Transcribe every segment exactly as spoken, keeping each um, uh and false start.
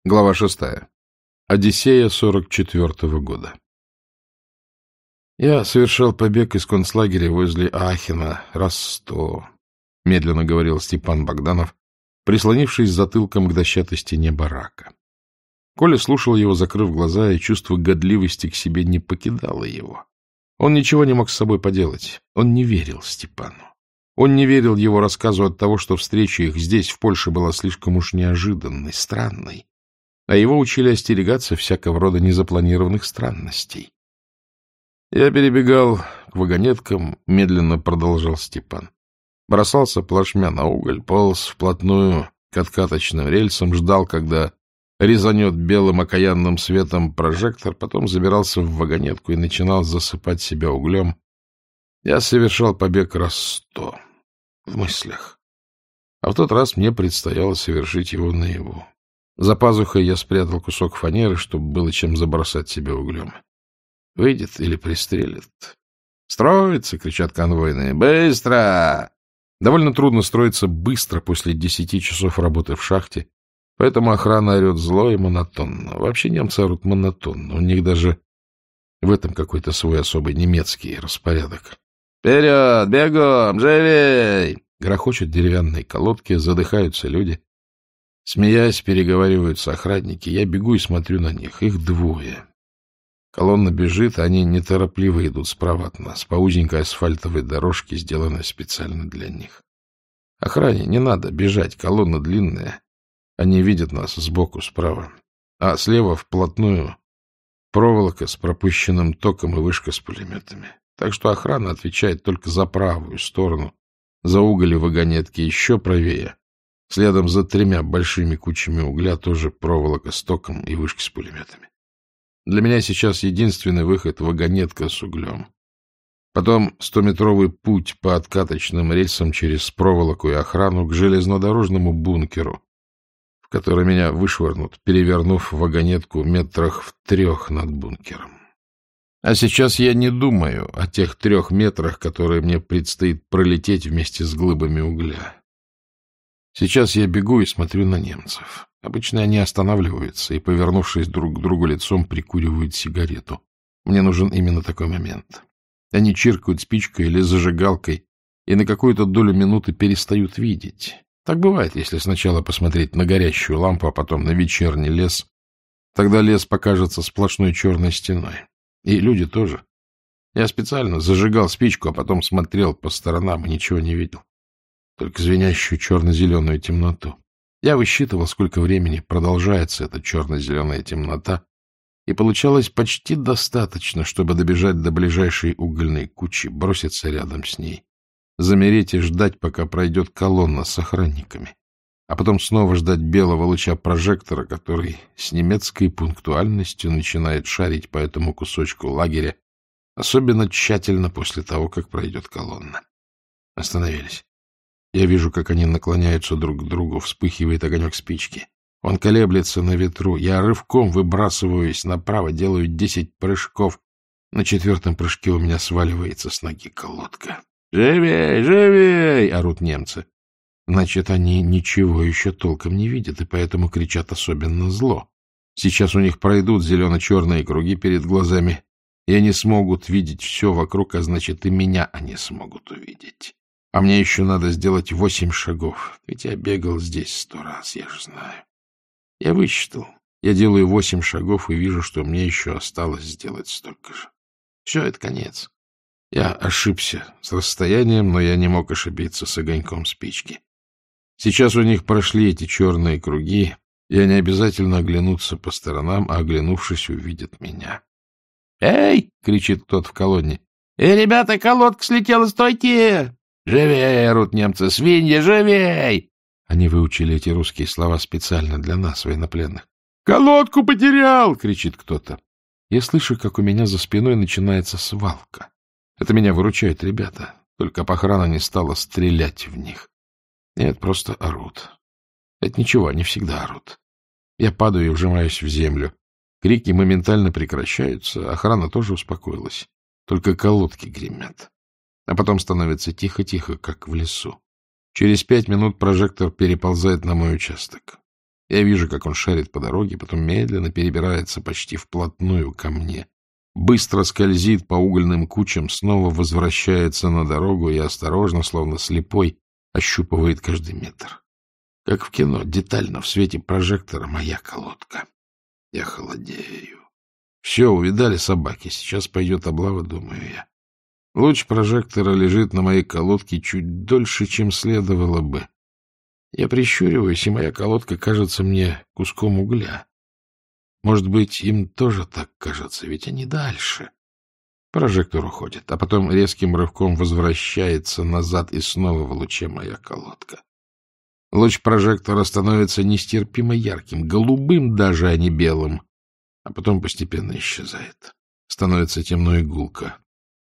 Глава шестая. Одиссея сорок четвертого года. Я совершал побег из концлагеря возле Ахена раз сто, — медленно говорил Степан Богданов, прислонившись затылком к дощатой стене барака. Коля слушал его, закрыв глаза, и чувство годливости к себе не покидало его. Он ничего не мог с собой поделать. Он не верил Степану. Он не верил его рассказу от того, что встреча их здесь, в Польше, была слишком уж неожиданной, странной. А его учили остерегаться всякого рода незапланированных странностей. Я перебегал к вагонеткам, медленно продолжал Степан. Бросался плашмя на уголь, полз вплотную к откаточным рельсам, ждал, когда резанет белым окаянным светом прожектор, потом забирался в вагонетку и начинал засыпать себя углем. Я совершал побег раз сто в мыслях. А в тот раз мне предстояло совершить его наяву. За пазухой я спрятал кусок фанеры, чтобы было чем забросать себя углем. Выйдет или пристрелит. «Строится!» — кричат конвойные. «Быстро!» Довольно трудно строиться быстро после десяти часов работы в шахте, поэтому охрана орет зло и монотонно. Вообще немцы орут монотонно. У них даже в этом какой-то свой особый немецкий распорядок. «Вперед! Бегом! Живей!» Грохочут деревянные колодки, задыхаются люди. Смеясь, переговариваются охранники. Я бегу и смотрю на них. Их двое. Колонна бежит, а они неторопливо идут справа от нас, по узенькой асфальтовой дорожке, сделанной специально для них. Охране не надо бежать, колонна длинная. Они видят нас сбоку, справа. А слева вплотную проволока с пропущенным током и вышка с пулеметами. Так что охрана отвечает только за правую сторону, за уголь и вагонетки, еще правее. Следом за тремя большими кучами угля тоже проволока с током и вышки с пулеметами. Для меня сейчас единственный выход — вагонетка с углем. Потом стометровый путь по откаточным рельсам через проволоку и охрану к железнодорожному бункеру, в который меня вышвырнут, перевернув вагонетку метрах в трех над бункером. А сейчас я не думаю о тех трех метрах, которые мне предстоит пролететь вместе с глыбами угля. Сейчас я бегу и смотрю на немцев. Обычно они останавливаются и, повернувшись друг к другу лицом, прикуривают сигарету. Мне нужен именно такой момент. Они чиркают спичкой или зажигалкой и на какую-то долю минуты перестают видеть. Так бывает, если сначала посмотреть на горящую лампу, а потом на вечерний лес. Тогда лес покажется сплошной черной стеной. И люди тоже. Я специально зажигал спичку, а потом смотрел по сторонам и ничего не видел. Только звенящую черно-зеленую темноту. Я высчитывал, сколько времени продолжается эта черно-зеленая темнота, и получалось почти достаточно, чтобы добежать до ближайшей угольной кучи, броситься рядом с ней, замереть и ждать, пока пройдет колонна с охранниками, а потом снова ждать белого луча прожектора, который с немецкой пунктуальностью начинает шарить по этому кусочку лагеря, особенно тщательно после того, как пройдет колонна. Остановились. Я вижу, как они наклоняются друг к другу, вспыхивает огонек спички. Он колеблется на ветру. Я рывком выбрасываюсь направо, делаю десять прыжков. На четвертом прыжке у меня сваливается с ноги колодка. «Живей! Живей!» — орут немцы. Значит, они ничего еще толком не видят, и поэтому кричат особенно зло. Сейчас у них пройдут зелено-черные круги перед глазами, и они смогут видеть все вокруг, а значит, и меня они смогут увидеть. А мне еще надо сделать восемь шагов, ведь я бегал здесь сто раз, я же знаю. Я высчитал. Я делаю восемь шагов и вижу, что мне еще осталось сделать столько же. Все, это конец. Я ошибся с расстоянием, но я не мог ошибиться с огоньком спички. Сейчас у них прошли эти черные круги, и они обязательно оглянутся по сторонам, а оглянувшись, увидят меня. «Эй!» — кричит кто-то в колонне. «Эй, ребята, колодка слетела, стойте!» «Живей!» — орут немцы. «Свиньи, живей!» Они выучили эти русские слова специально для нас, военнопленных. «Колодку потерял!» — кричит кто-то. Я слышу, как у меня за спиной начинается свалка. Это меня выручают ребята. Только охрана не стала стрелять в них. Нет, просто орут. Это ничего, они всегда орут. Я падаю и вжимаюсь в землю. Крики моментально прекращаются, охрана тоже успокоилась. Только колодки гремят. А потом становится тихо-тихо, как в лесу. Через пять минут прожектор переползает на мой участок. Я вижу, как он шарит по дороге, потом медленно перебирается почти вплотную ко мне, быстро скользит по угольным кучам, снова возвращается на дорогу и осторожно, словно слепой, ощупывает каждый метр. Как в кино, детально в свете прожектора моя колодка. Я холодею. Все, увидали собаки, сейчас пойдет облава, думаю я. Луч прожектора лежит на моей колодке чуть дольше, чем следовало бы. Я прищуриваюсь, и моя колодка кажется мне куском угля. Может быть, им тоже так кажется, ведь они дальше. Прожектор уходит, а потом резким рывком возвращается назад, и снова в луче моя колодка. Луч прожектора становится нестерпимо ярким, голубым даже, а не белым, а потом постепенно исчезает. Становится темно и гулко.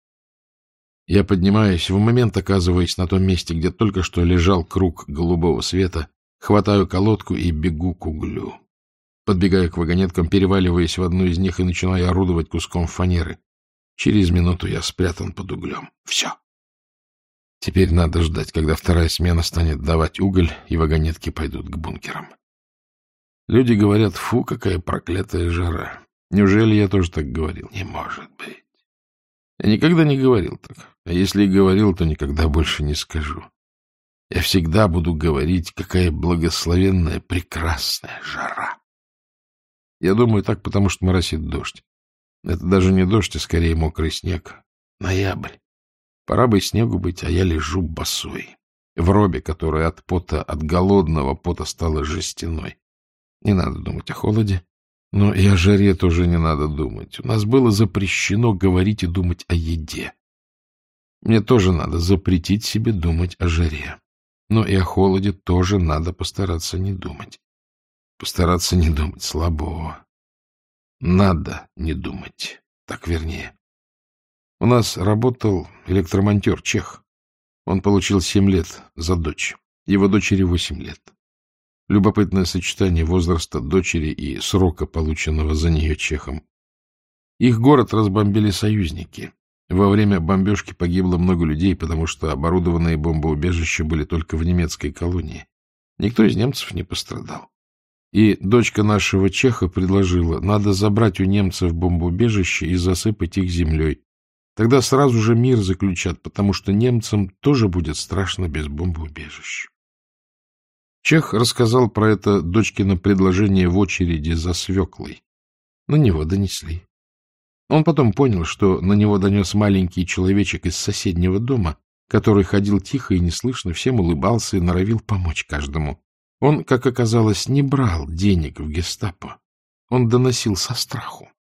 Я поднимаюсь, в момент оказываясь на том месте, где только что лежал круг голубого света, хватаю колодку и бегу к углю. Подбегаю к вагонеткам, переваливаясь в одну из них и начинаю орудовать куском фанеры. Через минуту я спрятан под углем. Все. Теперь надо ждать, когда вторая смена станет давать уголь, и вагонетки пойдут к бункерам. Люди говорят: фу, какая проклятая жара. Неужели я тоже так говорил? Не может быть. Я никогда не говорил так. А если и говорил, то никогда больше не скажу. Я всегда буду говорить, какая благословенная, прекрасная жара. Я думаю так, потому что моросит дождь. Это даже не дождь, а скорее мокрый снег. Ноябрь. Пора бы снегу быть, а я лежу босой. В робе, которая от пота, от голодного пота стала жестяной. Не надо думать о холоде, но и о жаре тоже не надо думать. У нас было запрещено говорить и думать о еде. Мне тоже надо запретить себе думать о жаре. Но и о холоде тоже надо постараться не думать. Постараться не думать слабо. Надо не думать. Так вернее. У нас работал электромонтер, чех. Он получил семь лет за дочь. Его дочери восемь лет. Любопытное сочетание возраста дочери и срока, полученного за нее чехом. Их город разбомбили союзники. Во время бомбежки погибло много людей, потому что оборудованные бомбоубежища были только в немецкой колонии. Никто из немцев не пострадал. И дочка нашего чеха предложила: надо забрать у немцев бомбоубежище и засыпать их землей. Тогда сразу же мир заключат, потому что немцам тоже будет страшно без бомбоубежищ. Чех рассказал про это дочкино предложение в очереди за свеклой. На него донесли. Он потом понял, что на него донес маленький человечек из соседнего дома, который ходил тихо и неслышно, всем улыбался и норовил помочь каждому. Он, как оказалось, не брал денег в гестапо. Он доносил со страху.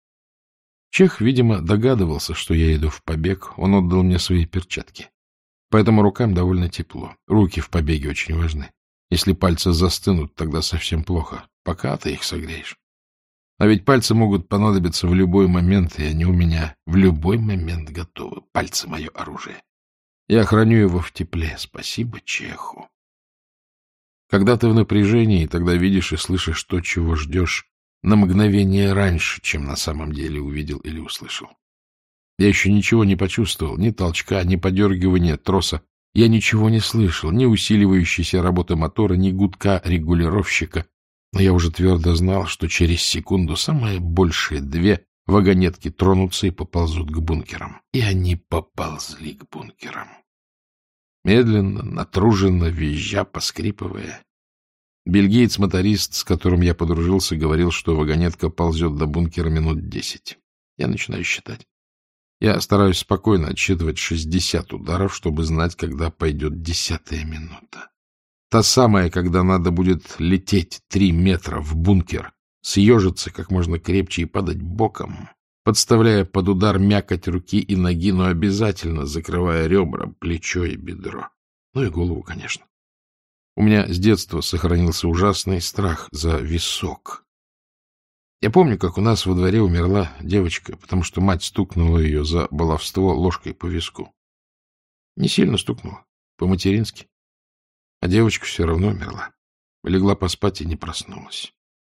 Чех, видимо, догадывался, что я иду в побег. Он отдал мне свои перчатки. Поэтому рукам довольно тепло. Руки в побеге очень важны. Если пальцы застынут, тогда совсем плохо. Пока ты их согреешь. А ведь пальцы могут понадобиться в любой момент, и они у меня в любой момент готовы. Пальцы — мое оружие. Я храню его в тепле. Спасибо Чеху. Когда ты в напряжении, тогда видишь и слышишь то, чего ждешь, на мгновение раньше, чем на самом деле увидел или услышал. Я еще ничего не почувствовал, ни толчка, ни подергивания троса. Я ничего не слышал, ни усиливающейся работы мотора, ни гудка регулировщика. Но я уже твердо знал, что через секунду самое большее две вагонетки тронутся и поползут к бункерам. И они поползли к бункерам. Медленно, натруженно, визжа, поскрипывая. Бельгиец-моторист, с которым я подружился, говорил, что вагонетка ползет до бункера минут десять. Я начинаю считать. Я стараюсь спокойно отсчитывать шестьдесят ударов, чтобы знать, когда пойдет десятая минута. Та самая, когда надо будет лететь три метра в бункер, съежиться как можно крепче и падать боком, подставляя под удар мякоть руки и ноги, но обязательно закрывая ребра, плечо и бедро. Ну и голову, конечно. У меня с детства сохранился ужасный страх за висок. Я помню, как у нас во дворе умерла девочка, потому что мать стукнула ее за баловство ложкой по виску. Не сильно стукнула, по-матерински. А девочка все равно умерла. Легла поспать и не проснулась.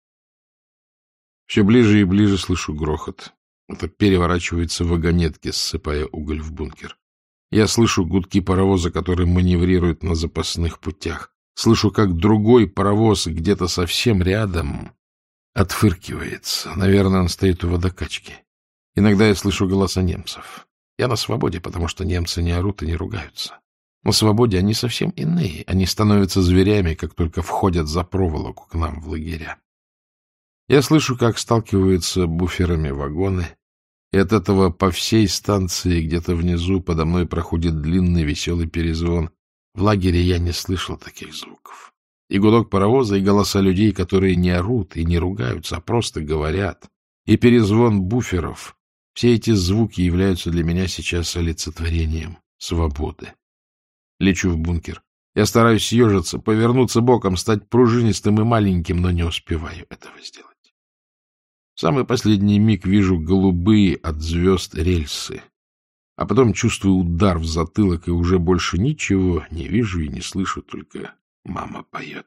Все ближе и ближе слышу грохот. Это переворачиваются вагонетки, ссыпая уголь в бункер. Я слышу гудки паровоза, который маневрирует на запасных путях. Слышу, как другой паровоз где-то совсем рядом отфыркивается. Наверное, он стоит у водокачки. Иногда я слышу голоса немцев. Я на свободе, потому что немцы не орут и не ругаются. На свободе они совсем иные. Они становятся зверями, как только входят за проволоку к нам в лагеря. Я слышу, как сталкиваются буферами вагоны, и от этого по всей станции где-то внизу подо мной проходит длинный веселый перезвон. В лагере я не слышал таких звуков. И гудок паровоза, и голоса людей, которые не орут и не ругаются, а просто говорят, и перезвон буферов — все эти звуки являются для меня сейчас олицетворением свободы. Лечу в бункер. Я стараюсь съежиться, повернуться боком, стать пружинистым и маленьким, но не успеваю этого сделать. В самый последний миг вижу голубые от звезд рельсы, а потом чувствую удар в затылок и уже больше ничего не вижу и не слышу, только мама поет.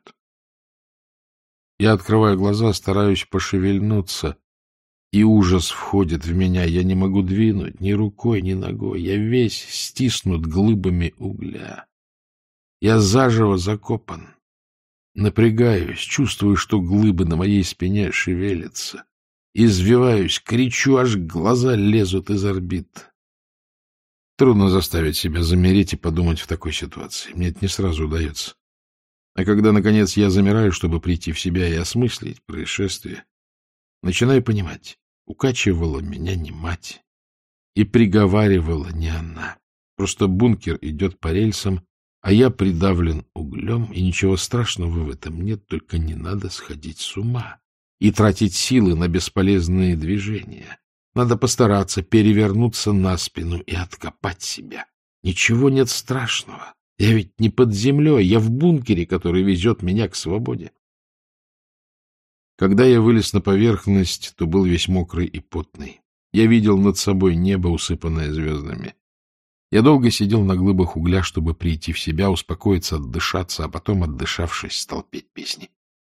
Я открываю глаза, стараюсь пошевельнуться, и ужас входит в меня. Я не могу двинуть ни рукой, ни ногой. Я весь стиснут глыбами угля. Я заживо закопан. Напрягаюсь, чувствую, что глыбы на моей спине шевелятся. Извиваюсь, кричу, аж глаза лезут из орбит. Трудно заставить себя замереть и подумать в такой ситуации. Мне это не сразу удается. А когда, наконец, я замираю, чтобы прийти в себя и осмыслить происшествие, начинаю понимать, укачивала меня не мать и приговаривала не она. Просто бункер идет по рельсам, а я придавлен углем, и ничего страшного в этом нет, только не надо сходить с ума и тратить силы на бесполезные движения. Надо постараться перевернуться на спину и откопать себя. Ничего нет страшного. Я ведь не под землей, я в бункере, который везет меня к свободе. Когда я вылез на поверхность, то был весь мокрый и потный. Я видел над собой небо, усыпанное звездами. Я долго сидел на глыбах угля, чтобы прийти в себя, успокоиться, отдышаться, а потом, отдышавшись, стал петь песни.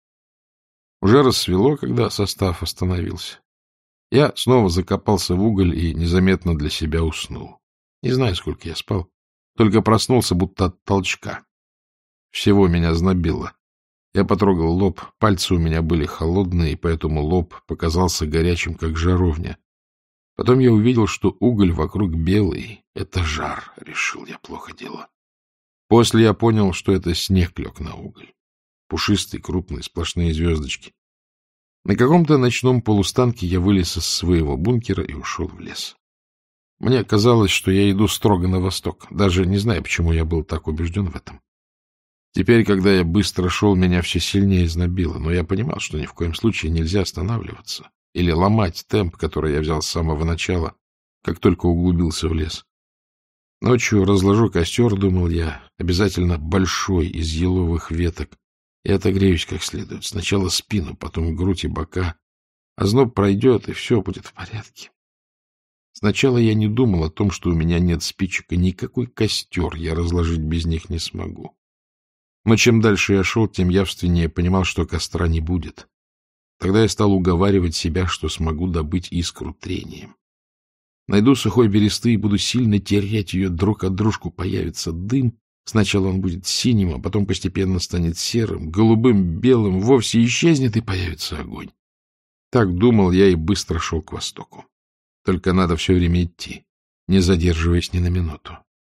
Уже рассвело, когда состав остановился. Я снова закопался в уголь и незаметно для себя уснул. Не знаю, сколько я спал, только проснулся будто от толчка. Всего меня знобило. Я потрогал лоб, пальцы у меня были холодные, и поэтому лоб показался горячим, как жаровня. Потом я увидел, что уголь вокруг белый. Это жар, решил я, плохо дело. После я понял, что это снег лег на уголь. Пушистый, крупный, сплошные звездочки. На каком-то ночном полустанке я вылез из своего бункера и ушел в лес. Мне казалось, что я иду строго на восток, даже не знаю, почему я был так убежден в этом. Теперь, когда я быстро шел, меня все сильнее знобило, но я понимал, что ни в коем случае нельзя останавливаться или ломать темп, который я взял с самого начала, как только углубился в лес. Ночью разложу костер, думал я, обязательно большой, из еловых веток, и отогреюсь как следует. Сначала спину, потом грудь и бока. Озноб пройдет, и все будет в порядке. Сначала я не думал о том, что у меня нет спичек, и никакой костер я разложить без них не смогу. Но чем дальше я шел, тем явственнее понимал, что костра не будет. Тогда я стал уговаривать себя, что смогу добыть искру трением. Найду сухой бересты и буду сильно терять ее друг от дружку. Появится дым. Сначала он будет синим, а потом постепенно станет серым, голубым, белым, вовсе исчезнет, и появится огонь. Так думал я и быстро шел к востоку. Только надо все время идти, не задерживаясь ни на минуту.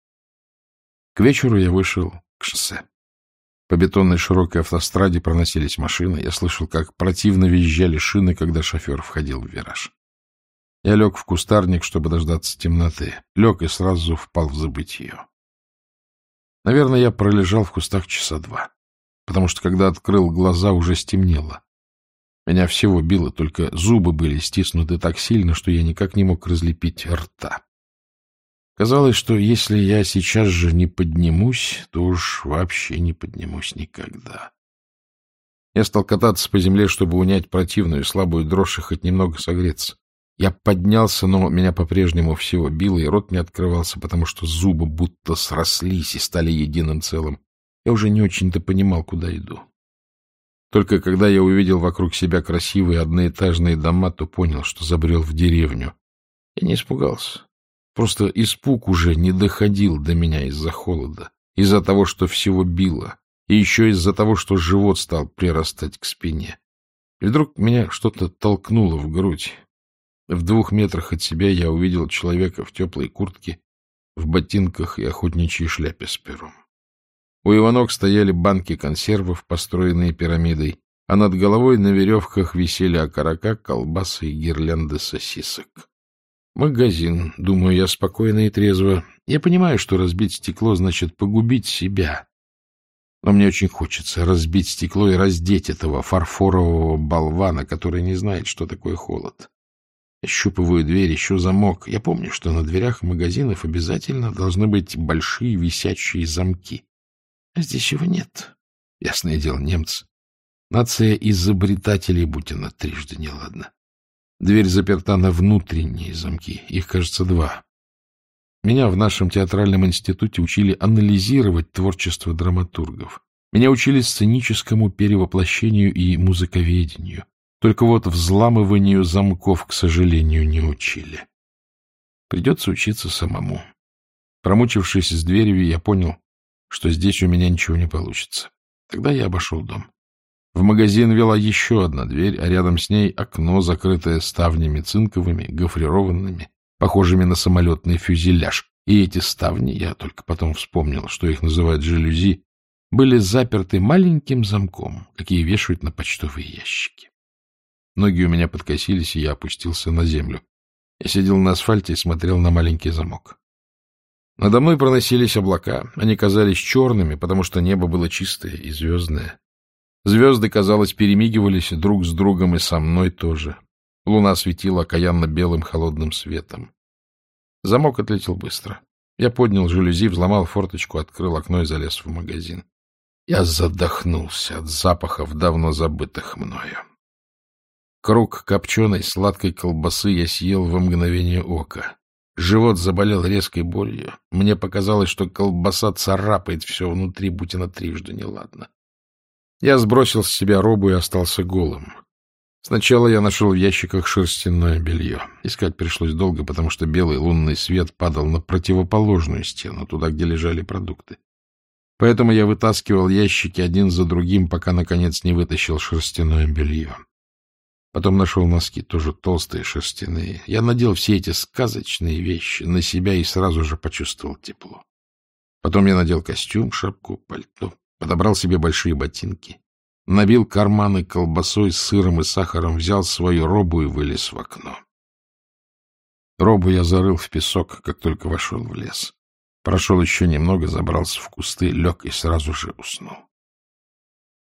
К вечеру я вышел к шоссе. По бетонной широкой автостраде проносились машины. Я слышал, как противно визжали шины, когда шофер входил в вираж. Я лег в кустарник, чтобы дождаться темноты. Лег и сразу впал в забытье. Наверное, я пролежал в кустах часа два, потому что, когда открыл глаза, уже стемнело. Меня всего било, только зубы были стиснуты так сильно, что я никак не мог разлепить рта. Казалось, что если я сейчас же не поднимусь, то уж вообще не поднимусь никогда. Я стал кататься по земле, чтобы унять противную слабую дрожь и хоть немного согреться. Я поднялся, но меня по-прежнему всего било, и рот не открывался, потому что зубы будто срослись и стали единым целым. Я уже не очень-то понимал, куда иду. Только когда я увидел вокруг себя красивые одноэтажные дома, то понял, что забрел в деревню. Я не испугался. Просто испуг уже не доходил до меня из-за холода, из-за того, что всего било. И еще из-за того, что живот стал прирастать к спине. И вдруг меня что-то толкнуло в грудь. В двух метрах от себя я увидел человека в теплой куртке, в ботинках и охотничьей шляпе с пером. У его ног стояли банки консервов, построенные пирамидой, а над головой на веревках висели окорока, колбасы и гирлянды сосисок. Магазин, думаю я спокойно и трезво. Я понимаю, что разбить стекло значит погубить себя. Но мне очень хочется разбить стекло и раздеть этого фарфорового болвана, который не знает, что такое холод. Ощупываю дверь, ищу замок. Я помню, что на дверях магазинов обязательно должны быть большие висячие замки. А здесь его нет. Ясное дело, немцы. Нация изобретателей, будь она трижды неладна. Дверь заперта на внутренние замки. Их, кажется, два. Меня в нашем театральном институте учили анализировать творчество драматургов. Меня учили сценическому перевоплощению и музыковедению. Только вот взламыванию замков, к сожалению, не учили. Придется учиться самому. Промучившись с дверью, я понял, что здесь у меня ничего не получится. Тогда я обошел дом. В магазин вела еще одна дверь, а рядом с ней окно, закрытое ставнями цинковыми, гофрированными, похожими на самолетный фюзеляж. И эти ставни, я только потом вспомнил, что их называют жалюзи, были заперты маленьким замком, какие вешают на почтовые ящики. Ноги у меня подкосились, и я опустился на землю. Я сидел на асфальте и смотрел на маленький замок. Надо мной проносились облака. Они казались черными, потому что небо было чистое и звездное. Звезды, казалось, перемигивались друг с другом и со мной тоже. Луна светила окаянно белым холодным светом. Замок отлетел быстро. Я поднял жалюзи, взломал форточку, открыл окно и залез в магазин. Я задохнулся от запахов, давно забытых мною. Круг копченой сладкой колбасы я съел во мгновение ока. Живот заболел резкой болью. Мне показалось, что колбаса царапает все внутри, будь она трижды неладна. Я сбросил с себя робу и остался голым. Сначала я нашел в ящиках шерстяное белье. Искать пришлось долго, потому что белый лунный свет падал на противоположную стену, туда, где лежали продукты. Поэтому я вытаскивал ящики один за другим, пока, наконец, не вытащил шерстяное белье. Потом нашел носки, тоже толстые, шерстяные. Я надел все эти сказочные вещи на себя и сразу же почувствовал тепло. Потом я надел костюм, шапку, пальто, подобрал себе большие ботинки, набил карманы колбасой, сыром и сахаром, взял свою робу и вылез в окно. Робу я зарыл в песок, как только вошел в лес. Прошел еще немного, забрался в кусты, лег и сразу же уснул.